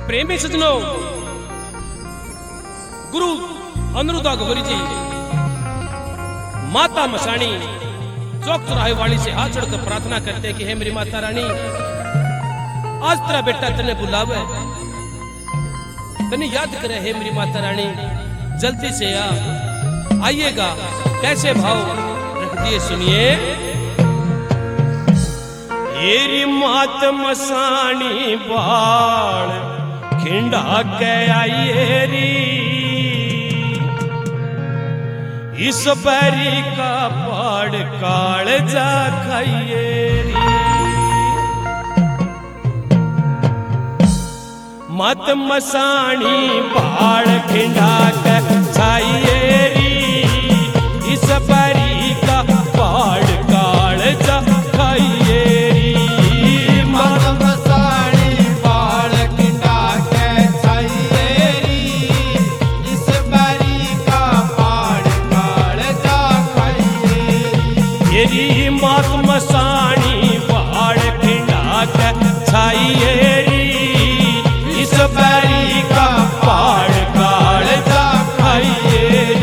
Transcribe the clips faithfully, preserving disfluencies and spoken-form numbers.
प्रेमी सजनो गुरु अनुरुद्धा गौरी जी माता मसाणी चौक चौराहे वाली से हाथ जोड़कर प्रार्थना करते हैं कि हे मेरी माता रानी, आज तेरा बेटा तने बुलावे, तने याद करे। हे मेरी माता रानी, जल्दी से आ आइएगा। कैसे भाव रख दिए सुनिए। येरी मात मसाणी बाल खिंडा के आइएरी, इस बैरी का पाड़ काल जा खाइएरी। मत मसाणी बाल खिंडा के छाइएरी, इस बैरी का पाड़ काल जा खाइएरी। मत मसाणी बाल खिंडा के छाइएरी, इस बैरी का पाड़ काल जा खाइएरी। येरी मत मसाणी बाल खिंडा के छाइएरी, इस बैरी का पाड़ काल जा खाइएरी।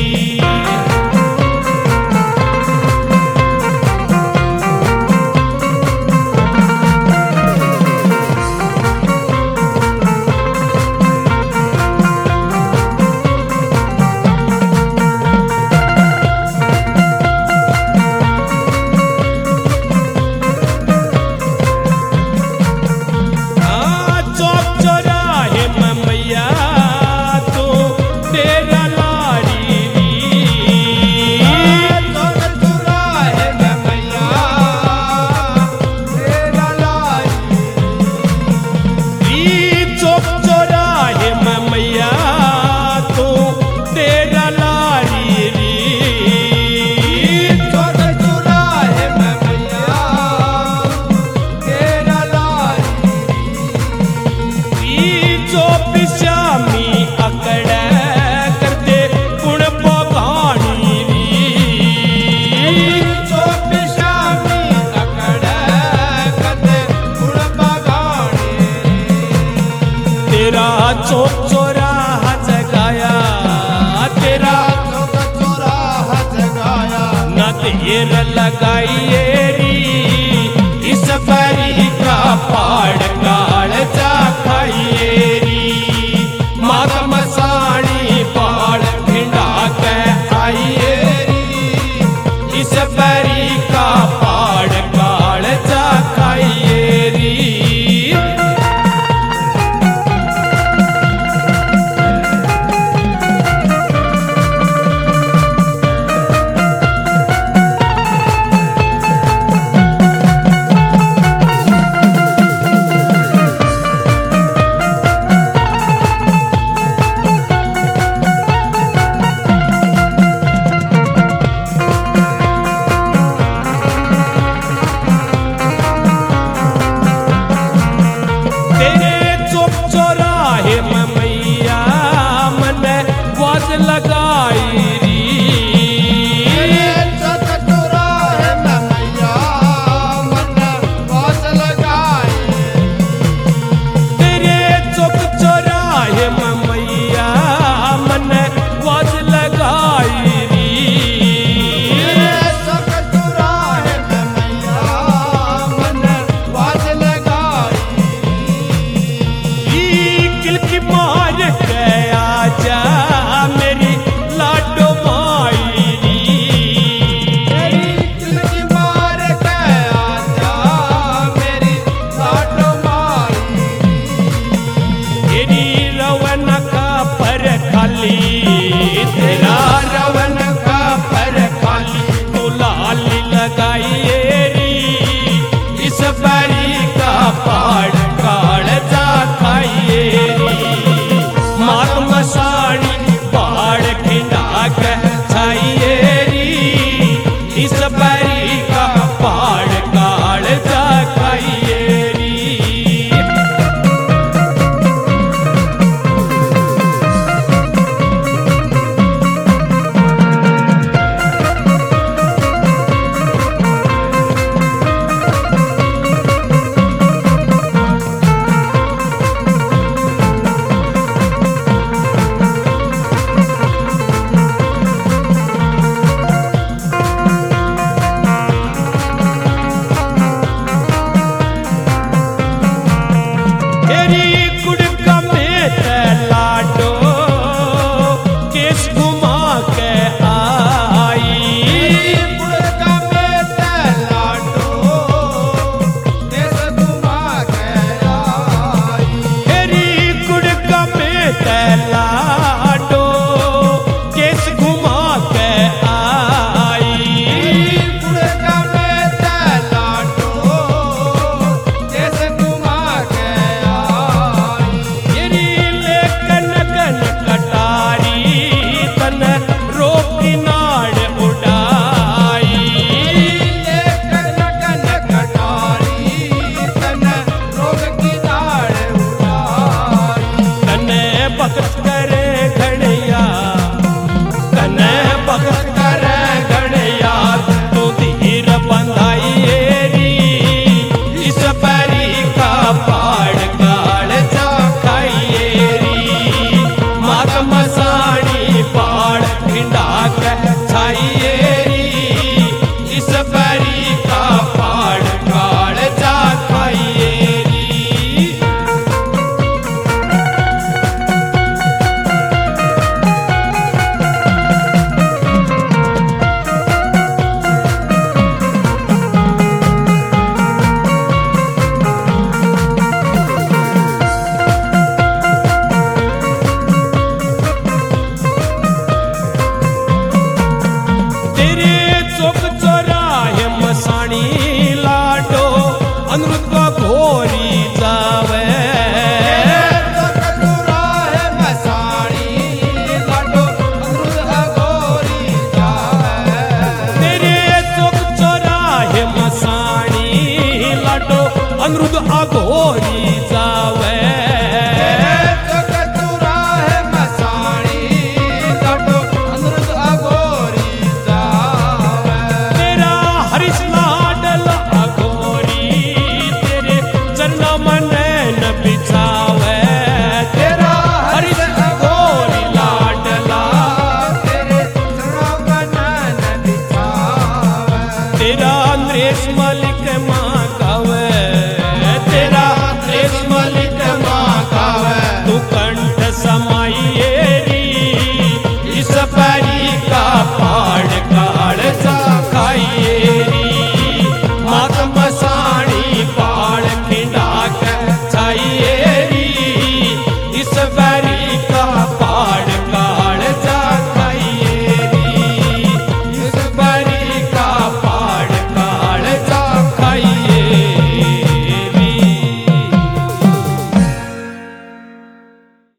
चौक चौराहा जगाया, तेरा चौक चौराहा जगाया, न देर लगाइए